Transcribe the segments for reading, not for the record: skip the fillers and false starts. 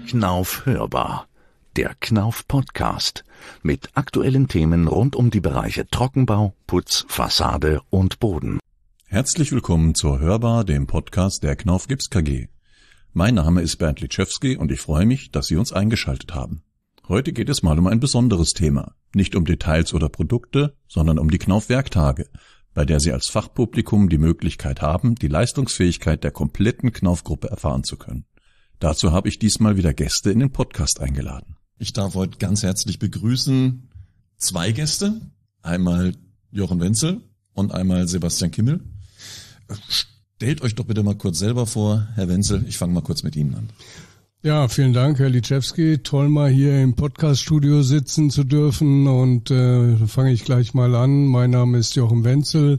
Knauf hörbar. Der Knauf Podcast mit aktuellen Themen rund um die Bereiche Trockenbau, Putz, Fassade und Boden. Herzlich willkommen zur Hörbar, dem Podcast der Knauf Gips KG. Mein Name ist Bernd Litschewski und ich freue mich, dass Sie uns eingeschaltet haben. Heute geht es mal um ein besonderes Thema. Nicht um Details oder Produkte, sondern um die Knauf Werktage, bei der Sie als Fachpublikum die Möglichkeit haben, die Leistungsfähigkeit der kompletten Knauf-Gruppe erfahren zu können. Dazu habe ich diesmal wieder Gäste in den Podcast eingeladen. Ich darf heute ganz herzlich begrüßen zwei Gäste, einmal Jochen Wenzel und einmal Sebastian Kimmel. Stellt euch doch bitte mal kurz selber vor, Herr Wenzel, ich fange mal kurz mit Ihnen an. Ja, vielen Dank, Herr Litschewski. Toll, mal hier im Podcast-Studio sitzen zu dürfen und fange ich gleich mal an. Mein Name ist Jochen Wenzel,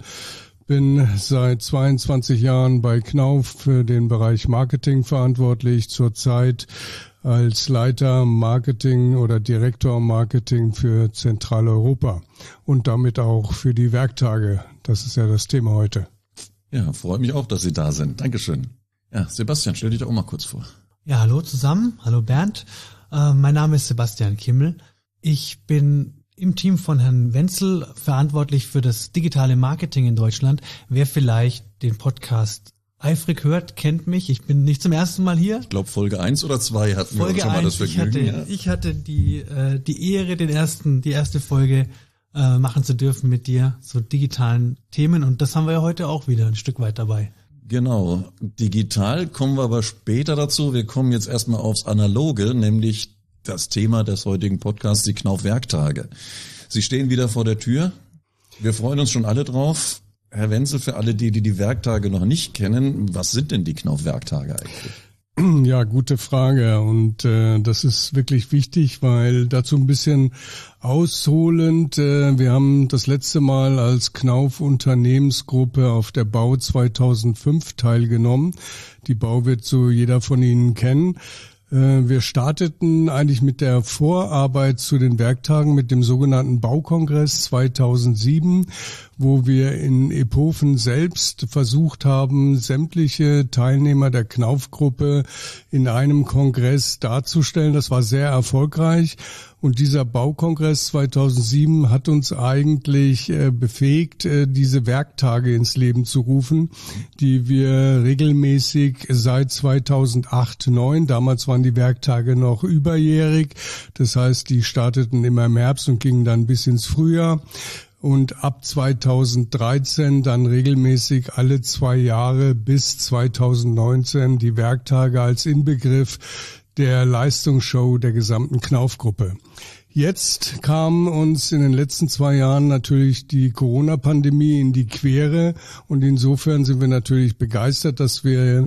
bin seit 22 Jahren bei Knauf für den Bereich Marketing verantwortlich, zurzeit als Leiter Marketing oder Direktor Marketing für Zentraleuropa und damit auch für die Werktage. Das ist ja das Thema heute. Ja, freut mich auch, dass Sie da sind. Dankeschön. Ja, Sebastian, stell dich doch auch mal kurz vor. Ja, hallo zusammen. Hallo Bernd. Mein Name ist Sebastian Kimmel. Ich bin im Team von Herrn Wenzel verantwortlich für das digitale Marketing in Deutschland. Wer vielleicht den Podcast eifrig hört, kennt mich. Ich bin nicht zum ersten Mal hier. Ich glaube, Folge 1 oder 2 hatten wir schon mal das Vergnügen. Ich hatte die Ehre, die erste Folge machen zu dürfen mit dir, so digitalen Themen. Und das haben wir ja heute auch wieder ein Stück weit dabei. Genau. Digital kommen wir aber später dazu. Wir kommen jetzt erstmal aufs Analoge, nämlich das Thema des heutigen Podcasts, die Knauf Werktage. Sie stehen wieder vor der Tür. Wir freuen uns schon alle drauf. Herr Wenzel, für alle, die Werktage noch nicht kennen, was sind denn die Knauf Werktage eigentlich? Ja, gute Frage und das ist wirklich wichtig, weil dazu ein bisschen ausholend, wir haben das letzte Mal als Knauf Unternehmensgruppe auf der Bau 2005 teilgenommen. Die Bau wird so jeder von Ihnen kennen. Wir starteten eigentlich mit der Vorarbeit zu den Werktagen mit dem sogenannten Baukongress 2007, wo wir in Ephofen selbst versucht haben, sämtliche Teilnehmer der Knauf-Gruppe in einem Kongress darzustellen. Das war sehr erfolgreich. Und dieser Baukongress 2007 hat uns eigentlich befähigt, diese Werktage ins Leben zu rufen, die wir regelmäßig seit 2008/9, damals waren die Werktage noch überjährig, das heißt, die starteten immer im Herbst und gingen dann bis ins Frühjahr. Und ab 2013 dann regelmäßig alle 2 Jahre bis 2019 die Werktage als Inbegriff der Leistungsshow der gesamten Knauf-Gruppe. Jetzt kam uns in den letzten 2 Jahren natürlich die Corona-Pandemie in die Quere und insofern sind wir natürlich begeistert, dass wir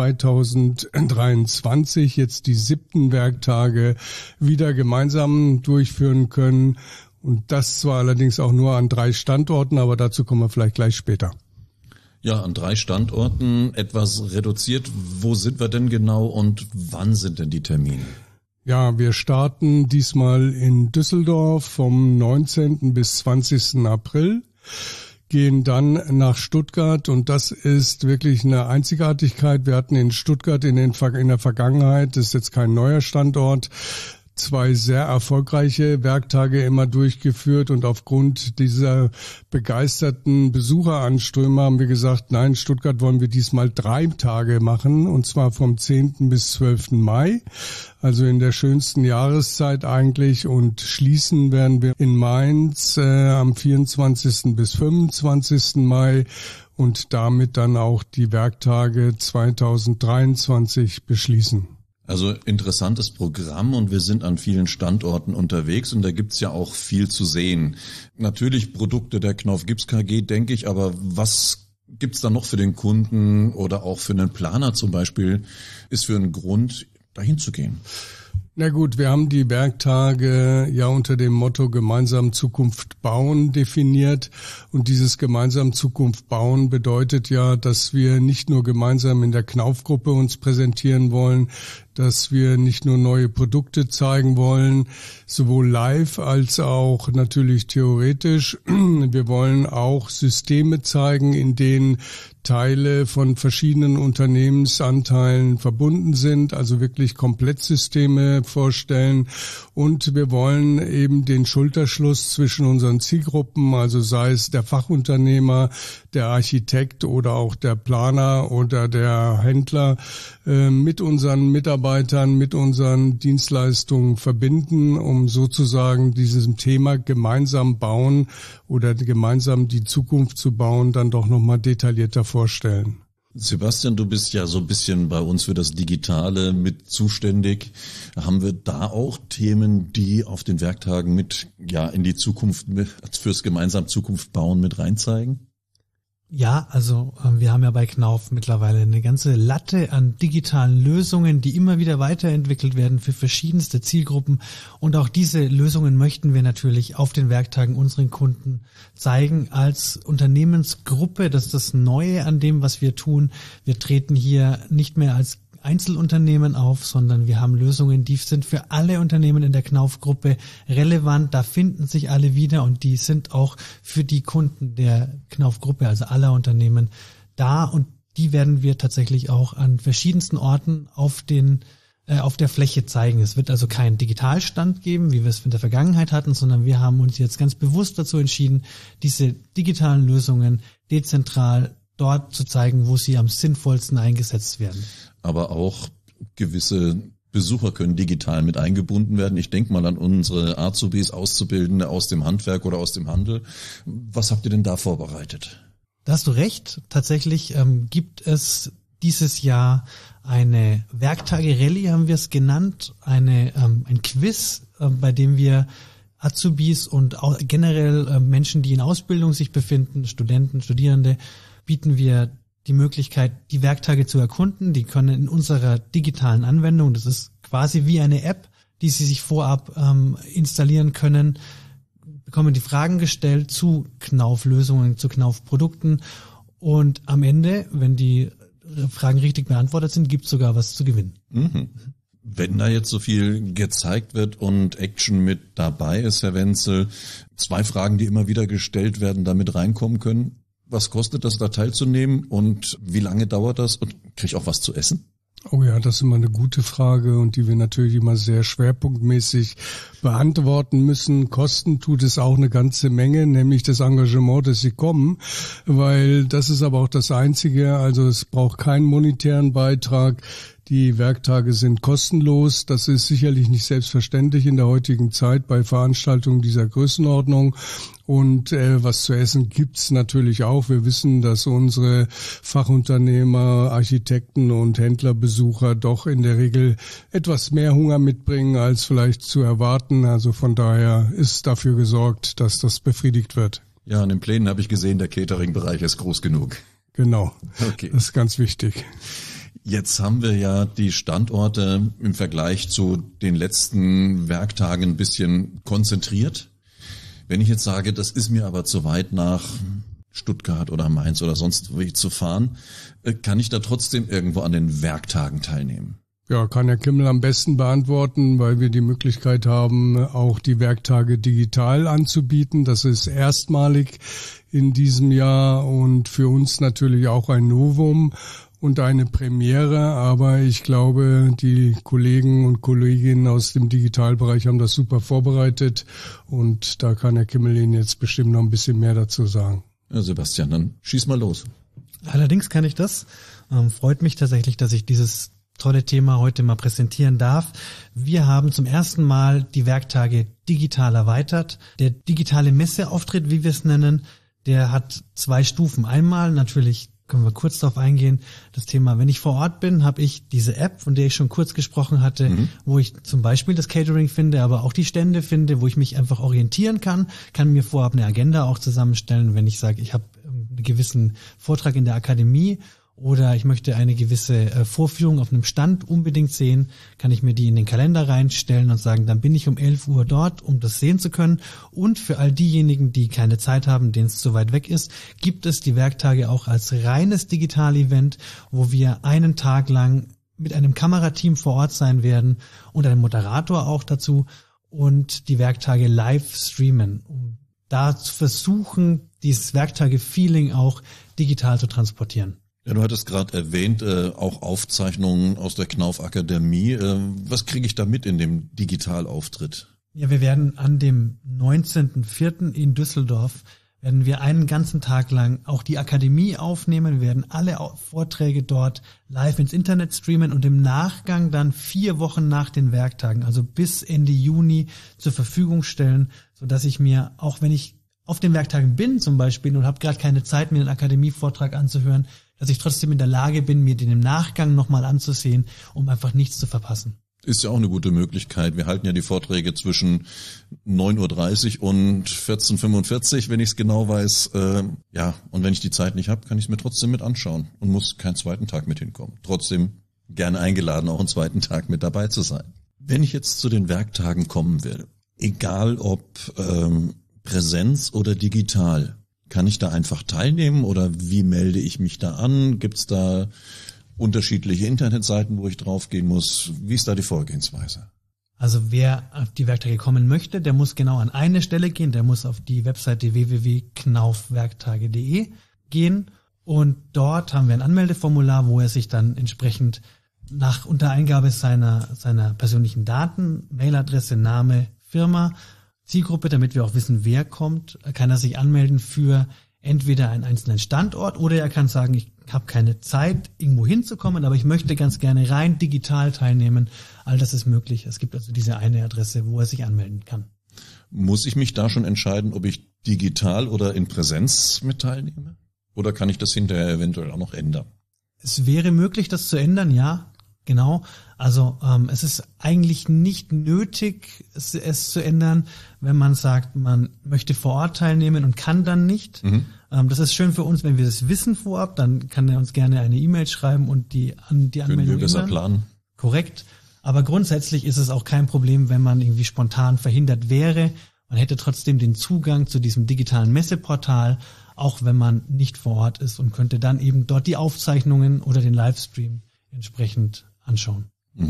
2023 jetzt die 7. Werktage wieder gemeinsam durchführen können und das zwar allerdings auch nur an 3 Standorten, aber dazu kommen wir vielleicht gleich später. Ja, an 3 Standorten etwas reduziert. Wo sind wir denn genau und wann sind denn die Termine? Ja, wir starten diesmal in Düsseldorf vom 19. bis 20. April, gehen dann nach Stuttgart und das ist wirklich eine Einzigartigkeit. Wir hatten in Stuttgart in der Vergangenheit, das ist jetzt kein neuer Standort, 2 sehr erfolgreiche Werktage immer durchgeführt und aufgrund dieser begeisterten Besucheranströme haben wir gesagt, nein, Stuttgart wollen wir diesmal 3 Tage machen und zwar vom 10. bis 12. Mai, also in der schönsten Jahreszeit eigentlich und schließen werden wir in Mainz am 24. bis 25. Mai und damit dann auch die Werktage 2023 beschließen. Also interessantes Programm und wir sind an vielen Standorten unterwegs und da gibt's ja auch viel zu sehen. Natürlich Produkte der Knauf Gips KG, denke ich, aber was gibt's da noch für den Kunden oder auch für einen Planer zum Beispiel, ist für einen Grund, dahin zu gehen? Na gut, wir haben die Werktage ja unter dem Motto Gemeinsam Zukunft bauen definiert und dieses Gemeinsam Zukunft bauen bedeutet ja, dass wir nicht nur gemeinsam in der Knauf-Gruppe uns präsentieren wollen, dass wir nicht nur neue Produkte zeigen wollen, sowohl live als auch natürlich theoretisch. Wir wollen auch Systeme zeigen, in denen Teile von verschiedenen Unternehmensanteilen verbunden sind, also wirklich Komplettsysteme vorstellen. Und wir wollen eben den Schulterschluss zwischen unseren Zielgruppen, also sei es der Fachunternehmer, der Architekt oder auch der Planer oder der Händler, mit unseren Mitarbeitern, mit unseren Dienstleistungen verbinden, um sozusagen dieses Thema gemeinsam bauen oder gemeinsam die Zukunft zu bauen, dann doch nochmal detaillierter vorstellen. Sebastian, du bist ja so ein bisschen bei uns für das Digitale mit zuständig. Haben wir da auch Themen, die auf den Werktagen mit in die Zukunft, fürs gemeinsam Zukunft bauen mit reinzeigen? Ja, also wir haben ja bei Knauf mittlerweile eine ganze Latte an digitalen Lösungen, die immer wieder weiterentwickelt werden für verschiedenste Zielgruppen. Und auch diese Lösungen möchten wir natürlich auf den Werktagen unseren Kunden zeigen als Unternehmensgruppe. Das ist das Neue an dem, was wir tun. Wir treten hier nicht mehr als Einzelunternehmen auf, sondern wir haben Lösungen, die sind für alle Unternehmen in der Knauf-Gruppe relevant. Da finden sich alle wieder und die sind auch für die Kunden der Knauf-Gruppe, also aller Unternehmen, da. Und die werden wir tatsächlich auch an verschiedensten Orten auf der Fläche zeigen. Es wird also keinen Digitalstand geben, wie wir es in der Vergangenheit hatten, sondern wir haben uns jetzt ganz bewusst dazu entschieden, diese digitalen Lösungen dezentral dort zu zeigen, wo sie am sinnvollsten eingesetzt werden. Aber auch gewisse Besucher können digital mit eingebunden werden. Ich denke mal an unsere Azubis, Auszubildende aus dem Handwerk oder aus dem Handel. Was habt ihr denn da vorbereitet? Da hast du recht. Tatsächlich gibt es dieses Jahr eine Werktage-Rallye, haben wir es genannt, ein Quiz, bei dem wir Azubis und auch generell Menschen, die in Ausbildung sich befinden, Studenten, Studierende, bieten wir die Möglichkeit, die Werktage zu erkunden. Die können in unserer digitalen Anwendung, das ist quasi wie eine App, die sie sich vorab installieren können, bekommen die Fragen gestellt zu Knauf-Lösungen, zu Knauf-Produkten und am Ende, wenn die Fragen richtig beantwortet sind, gibt es sogar was zu gewinnen. Mhm. Wenn da jetzt so viel gezeigt wird und Action mit dabei ist, Herr Wenzel, 2 Fragen, die immer wieder gestellt werden, da mit reinkommen können. Was kostet das, da teilzunehmen und wie lange dauert das und kriege ich auch was zu essen? Oh ja, das ist immer eine gute Frage und die wir natürlich immer sehr schwerpunktmäßig beantworten müssen. Kosten tut es auch eine ganze Menge, nämlich das Engagement, dass sie kommen, weil das ist aber auch das Einzige, also es braucht keinen monetären Beitrag. Die Werktage sind kostenlos. Das ist sicherlich nicht selbstverständlich in der heutigen Zeit bei Veranstaltungen dieser Größenordnung. Und was zu essen gibt's natürlich auch. Wir wissen, dass unsere Fachunternehmer, Architekten und Händlerbesucher doch in der Regel etwas mehr Hunger mitbringen, als vielleicht zu erwarten. Also von daher ist dafür gesorgt, dass das befriedigt wird. Ja, in den Plänen habe ich gesehen, der Catering-Bereich ist groß genug. Genau, okay. Das ist ganz wichtig. Jetzt haben wir ja die Standorte im Vergleich zu den letzten Werktagen ein bisschen konzentriert. Wenn ich jetzt sage, das ist mir aber zu weit nach Stuttgart oder Mainz oder sonst wo zu fahren, kann ich da trotzdem irgendwo an den Werktagen teilnehmen? Ja, kann Herr Kimmel am besten beantworten, weil wir die Möglichkeit haben, auch die Werktage digital anzubieten. Das ist erstmalig in diesem Jahr und für uns natürlich auch ein Novum und eine Premiere, aber ich glaube, die Kollegen und Kolleginnen aus dem Digitalbereich haben das super vorbereitet und da kann Herr Kimmel Ihnen jetzt bestimmt noch ein bisschen mehr dazu sagen. Ja, Sebastian, dann schieß mal los. Allerdings kann ich das. Freut mich tatsächlich, dass ich dieses tolle Thema heute mal präsentieren darf. Wir haben zum ersten Mal die Werktage digital erweitert. Der digitale Messeauftritt, wie wir es nennen, der hat 2 Stufen. Einmal natürlich können wir kurz darauf eingehen, das Thema, wenn ich vor Ort bin, habe ich diese App, von der ich schon kurz gesprochen hatte, wo ich zum Beispiel das Catering finde, aber auch die Stände finde, wo ich mich einfach orientieren kann mir vorab eine Agenda auch zusammenstellen, wenn ich sage, ich habe einen gewissen Vortrag in der Akademie oder ich möchte eine gewisse Vorführung auf einem Stand unbedingt sehen, kann ich mir die in den Kalender reinstellen und sagen, dann bin ich um 11 Uhr dort, um das sehen zu können. Und für all diejenigen, die keine Zeit haben, denen es zu weit weg ist, gibt es die Werktage auch als reines Digital-Event, wo wir einen Tag lang mit einem Kamerateam vor Ort sein werden und einem Moderator auch dazu und die Werktage live streamen, um da zu versuchen, dieses Werktage-Feeling auch digital zu transportieren. Ja, du hattest gerade erwähnt, auch Aufzeichnungen aus der Knauf Akademie. Was kriege ich da mit in dem Digitalauftritt? Ja, wir werden an dem 19.04. in Düsseldorf werden wir einen ganzen Tag lang auch die Akademie aufnehmen. Wir werden alle Vorträge dort live ins Internet streamen und im Nachgang dann 4 Wochen nach den Werktagen, also bis Ende Juni, zur Verfügung stellen, sodass ich mir, auch wenn ich auf den Werktagen bin zum Beispiel und habe gerade keine Zeit, mir einen Akademievortrag anzuhören, dass ich trotzdem in der Lage bin, mir den im Nachgang nochmal anzusehen, um einfach nichts zu verpassen. Ist ja auch eine gute Möglichkeit. Wir halten ja die Vorträge zwischen 9.30 Uhr und 14.45 Uhr, wenn ich es genau weiß. Ja, und wenn ich die Zeit nicht habe, kann ich es mir trotzdem mit anschauen und muss keinen zweiten Tag mit hinkommen. Trotzdem gerne eingeladen, auch einen zweiten Tag mit dabei zu sein. Wenn ich jetzt zu den Werktagen kommen will, egal ob Präsenz oder digital, kann ich da einfach teilnehmen oder wie melde ich mich da an? Gibt's da unterschiedliche Internetseiten, wo ich draufgehen muss? Wie ist da die Vorgehensweise? Also wer auf die Werktage kommen möchte, der muss genau an eine Stelle gehen, der muss auf die Webseite www.knaufwerktage.de gehen und dort haben wir ein Anmeldeformular, wo er sich dann entsprechend unter Eingabe seiner persönlichen Daten, Mailadresse, Name, Firma, Zielgruppe, damit wir auch wissen, wer kommt, kann er sich anmelden für entweder einen einzelnen Standort oder er kann sagen, ich habe keine Zeit, irgendwo hinzukommen, aber ich möchte ganz gerne rein digital teilnehmen. All das ist möglich. Es gibt also diese eine Adresse, wo er sich anmelden kann. Muss ich mich da schon entscheiden, ob ich digital oder in Präsenz mit teilnehme? Oder kann ich das hinterher eventuell auch noch ändern? Es wäre möglich, das zu ändern, ja. Genau, also es ist eigentlich nicht nötig, es zu ändern, wenn man sagt, man möchte vor Ort teilnehmen und kann dann nicht. Das ist schön für uns, wenn wir das wissen vorab, dann kann er uns gerne eine E-Mail schreiben und die Anmeldung können wir besser planen. Korrekt, aber grundsätzlich ist es auch kein Problem, wenn man irgendwie spontan verhindert wäre. Man hätte trotzdem den Zugang zu diesem digitalen Messeportal, auch wenn man nicht vor Ort ist und könnte dann eben dort die Aufzeichnungen oder den Livestream entsprechend anschauen.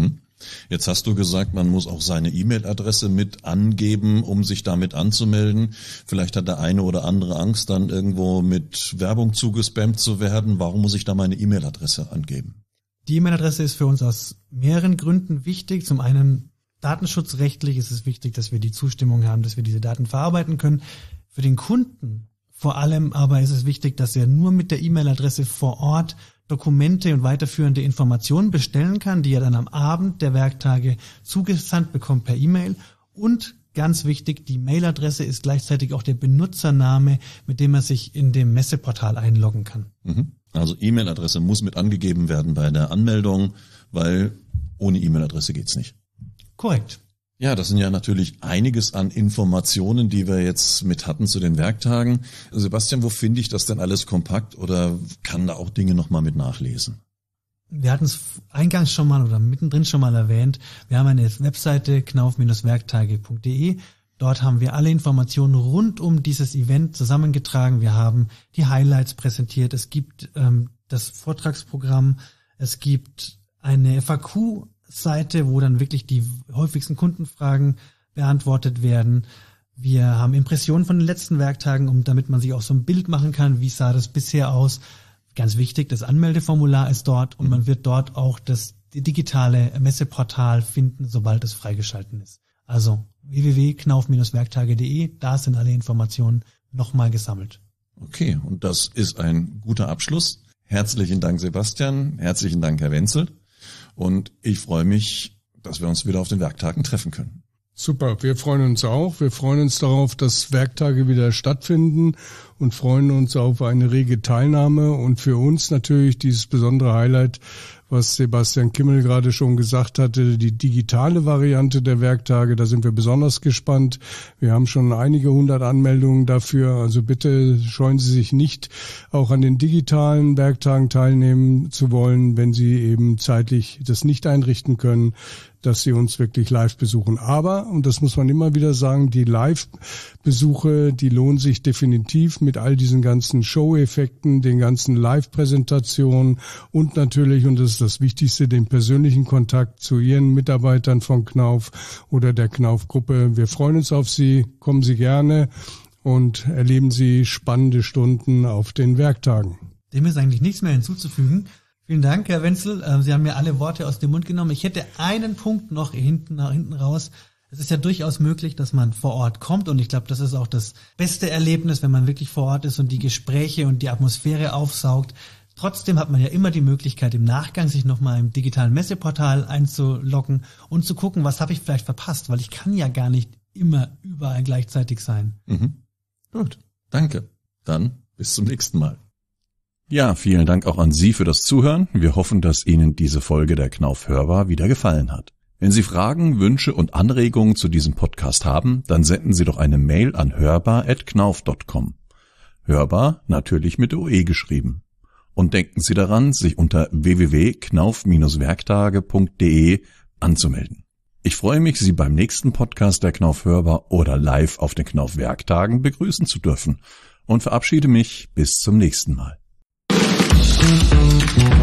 Jetzt hast du gesagt, man muss auch seine E-Mail-Adresse mit angeben, um sich damit anzumelden. Vielleicht hat der eine oder andere Angst, dann irgendwo mit Werbung zugespammt zu werden. Warum muss ich da meine E-Mail-Adresse angeben? Die E-Mail-Adresse ist für uns aus mehreren Gründen wichtig. Zum einen datenschutzrechtlich ist es wichtig, dass wir die Zustimmung haben, dass wir diese Daten verarbeiten können. Für den Kunden vor allem aber ist es wichtig, dass er nur mit der E-Mail-Adresse vor Ort Dokumente und weiterführende Informationen bestellen kann, die er dann am Abend der Werktage zugesandt bekommt per E-Mail. Und ganz wichtig, die Mailadresse ist gleichzeitig auch der Benutzername, mit dem er sich in dem Messeportal einloggen kann. Also E-Mail-Adresse muss mit angegeben werden bei der Anmeldung, weil ohne E-Mail-Adresse geht's nicht. Korrekt. Ja, das sind ja natürlich einiges an Informationen, die wir jetzt mit hatten zu den Werktagen. Sebastian, wo finde ich das denn alles kompakt oder kann da auch Dinge nochmal mit nachlesen? Wir hatten es eingangs schon mal oder mittendrin schon mal erwähnt. Wir haben eine Webseite knauf-werktage.de. Dort haben wir alle Informationen rund um dieses Event zusammengetragen. Wir haben die Highlights präsentiert. Es gibt das Vortragsprogramm. Es gibt eine FAQ-Seite, wo dann wirklich die häufigsten Kundenfragen beantwortet werden. Wir haben Impressionen von den letzten Werktagen, damit man sich auch so ein Bild machen kann, wie sah das bisher aus. Ganz wichtig, das Anmeldeformular ist dort und man wird dort auch das digitale Messeportal finden, sobald es freigeschalten ist. Also www.knauf-werktage.de, da sind alle Informationen nochmal gesammelt. Okay, und das ist ein guter Abschluss. Herzlichen Dank, Sebastian. Herzlichen Dank, Herr Wenzel. Und ich freue mich, dass wir uns wieder auf den Werktagen treffen können. Super, wir freuen uns auch. Wir freuen uns darauf, dass Werktage wieder stattfinden und freuen uns auf eine rege Teilnahme. Und für uns natürlich dieses besondere Highlight, was Sebastian Kimmel gerade schon gesagt hatte, die digitale Variante der Werktage. Da sind wir besonders gespannt. Wir haben schon einige 100 Anmeldungen dafür. Also bitte scheuen Sie sich nicht, auch an den digitalen Werktagen teilnehmen zu wollen, wenn Sie eben zeitlich das nicht einrichten können, dass Sie uns wirklich live besuchen. Aber, und das muss man immer wieder sagen, die Live-Besuche, die lohnen sich definitiv mit all diesen ganzen Show-Effekten, den ganzen Live-Präsentationen und natürlich, und das ist das Wichtigste, den persönlichen Kontakt zu Ihren Mitarbeitern von Knauf oder der Knauf-Gruppe. Wir freuen uns auf Sie, kommen Sie gerne und erleben Sie spannende Stunden auf den Werktagen. Dem ist eigentlich nichts mehr hinzuzufügen. Vielen Dank, Herr Wenzel. Sie haben mir alle Worte aus dem Mund genommen. Ich hätte einen Punkt noch hinten raus. Es ist ja durchaus möglich, dass man vor Ort kommt und ich glaube, das ist auch das beste Erlebnis, wenn man wirklich vor Ort ist und die Gespräche und die Atmosphäre aufsaugt. Trotzdem hat man ja immer die Möglichkeit, im Nachgang sich nochmal im digitalen Messeportal einzuloggen und zu gucken, was habe ich vielleicht verpasst, weil ich kann ja gar nicht immer überall gleichzeitig sein. Gut, danke. Dann bis zum nächsten Mal. Ja, vielen Dank auch an Sie für das Zuhören. Wir hoffen, dass Ihnen diese Folge der Knauf Hörbar wieder gefallen hat. Wenn Sie Fragen, Wünsche und Anregungen zu diesem Podcast haben, dann senden Sie doch eine Mail an hörbar@knauf.com. Hörbar natürlich mit OE geschrieben. Und denken Sie daran, sich unter www.knauf-werktage.de anzumelden. Ich freue mich, Sie beim nächsten Podcast der Knauf Hörbar oder live auf den Knauf Werktagen begrüßen zu dürfen und verabschiede mich bis zum nächsten Mal.